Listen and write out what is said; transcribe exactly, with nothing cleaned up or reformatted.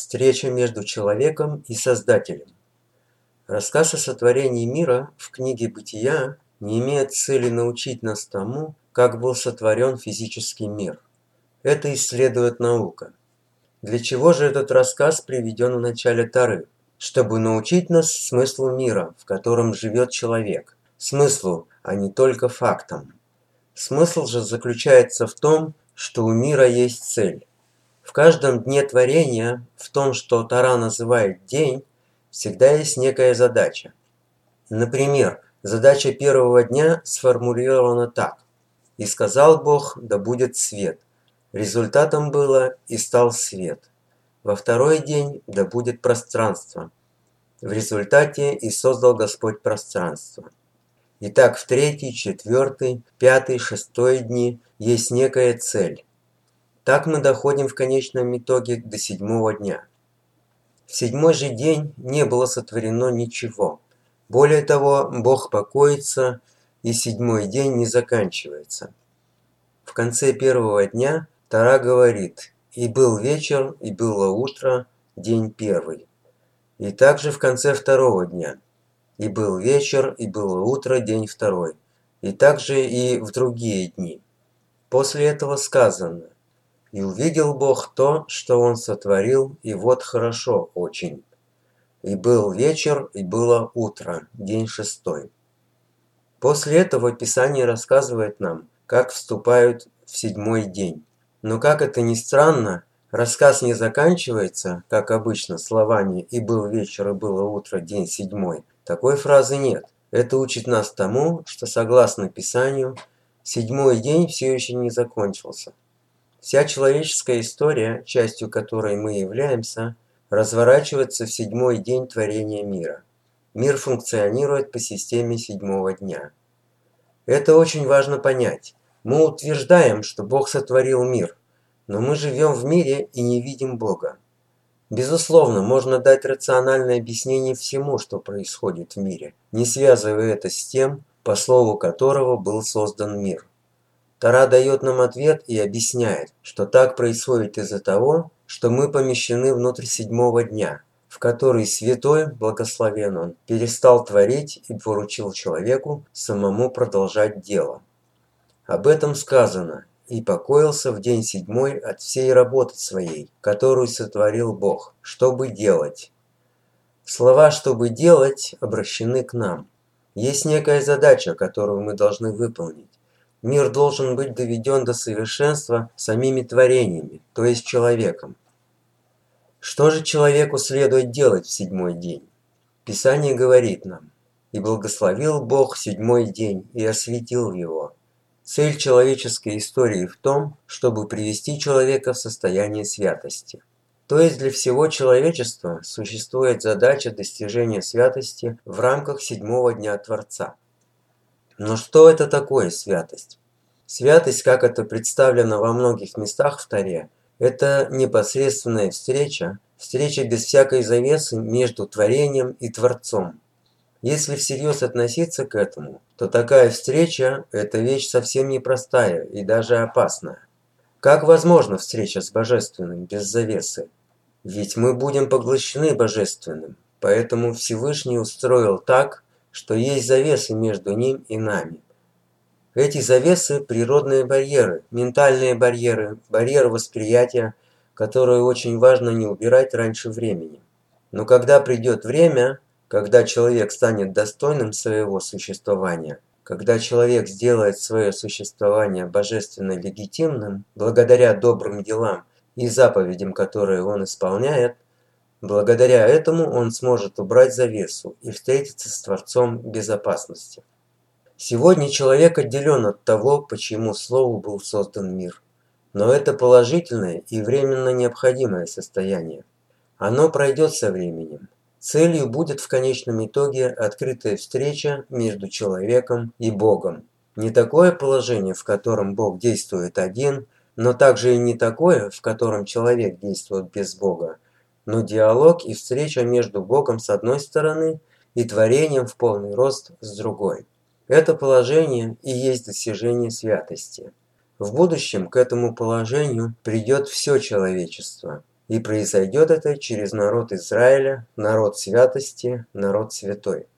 Встреча между человеком и Создателем. Рассказ о сотворении мира в книге «Бытия» не имеет цели научить нас тому, как был сотворен физический мир. Это исследует наука. Для чего же этот рассказ приведен в начале Торы? Чтобы научить нас смыслу мира, в котором живет человек. Смыслу, а не только фактам. Смысл же заключается в том, что у мира есть цель. В каждом дне творения, в том, что Тора называет день, всегда есть некая задача. Например, задача первого дня сформулирована так. «И сказал Бог, да будет свет». Результатом было «и стал свет». Во второй день да будет пространство. В результате и создал Господь пространство. Итак, в третий, четвертый, пятый, шестой дни есть некая цель. Так мы доходим в конечном итоге до седьмого дня. В седьмой же день не было сотворено ничего. Более того, Бог покоится, и седьмой день не заканчивается. В конце первого дня Тора говорит: «И был вечер, и было утро, день первый». И также в конце второго дня: «И был вечер, и было утро, день второй». И также и в другие дни. После этого сказано: «И увидел Бог то, что Он сотворил, и вот хорошо очень. И был вечер, и было утро, день шестой». После этого Писание рассказывает нам, как вступают в седьмой день. Но как это ни странно, рассказ не заканчивается, как обычно, словами «и был вечер, и было утро, день седьмой». Такой фразы нет. Это учит нас тому, что, согласно Писанию, седьмой день все еще не закончился. Вся человеческая история, частью которой мы являемся, разворачивается в седьмой день творения мира. Мир функционирует по системе седьмого дня. Это очень важно понять. Мы утверждаем, что Бог сотворил мир, но мы живем в мире и не видим Бога. Безусловно, можно дать рациональное объяснение всему, что происходит в мире, не связывая это с тем, по слову которого был создан мир. Тора дает нам ответ и объясняет, что так происходит из-за того, что мы помещены внутрь седьмого дня, в который Святой, благословен Он, перестал творить и поручил человеку самому продолжать дело. Об этом сказано: «И покоился в день седьмой от всей работы своей, которую сотворил Бог, чтобы делать». Слова «чтобы делать» обращены к нам. Есть некая задача, которую мы должны выполнить. Мир должен быть доведен до совершенства самими творениями, то есть человеком. Что же человеку следует делать в седьмой день? Писание говорит нам: «И благословил Бог седьмой день и осветил его». Цель человеческой истории в том, чтобы привести человека в состояние святости. То есть для всего человечества существует задача достижения святости в рамках седьмого дня Творца. Но что это такое святость? Святость, как это представлено во многих местах в Торе, это непосредственная встреча, встреча без всякой завесы между творением и Творцом. Если всерьез относиться к этому, то такая встреча – это вещь совсем непростая и даже опасная. Как возможна встреча с Божественным без завесы? Ведь мы будем поглощены Божественным, поэтому Всевышний устроил так, что есть завесы между ним и нами. Эти завесы – природные барьеры, ментальные барьеры, барьеры восприятия, которые очень важно не убирать раньше времени. Но когда придет время, когда человек станет достойным своего существования, когда человек сделает свое существование божественно легитимным, благодаря добрым делам и заповедям, которые он исполняет, благодаря этому он сможет убрать завесу и встретиться с Творцом безопасности. Сегодня человек отделен от того, почему Слову был создан мир. Но это положительное и временно необходимое состояние. Оно пройдет со временем. Целью будет в конечном итоге открытая встреча между человеком и Богом. Не такое положение, в котором Бог действует один, но также и не такое, в котором человек действует без Бога, но диалог и встреча между Богом с одной стороны и творением в полный рост с другой. Это положение и есть достижение святости. В будущем к этому положению придет все человечество, И произойдет это через народ Израиля, народ святости, народ святой.